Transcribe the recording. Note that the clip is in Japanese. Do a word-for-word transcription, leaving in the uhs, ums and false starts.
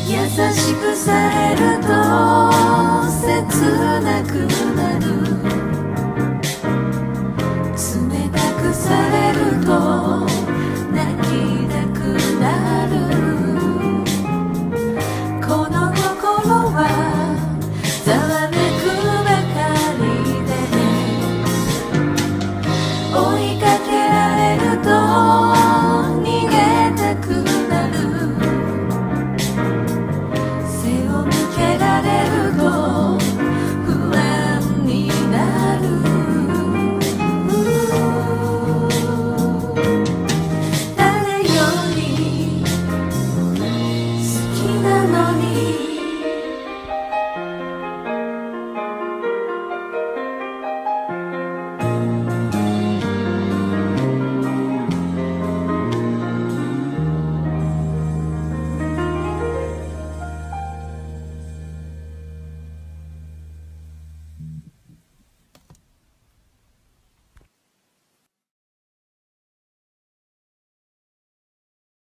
優しくされると切なくなる、冷たくされると泣きたくなる。この心はざわめくばかりで、追いかけられると逃げたくなる、背を向けられると不安になる。誰より好きなのに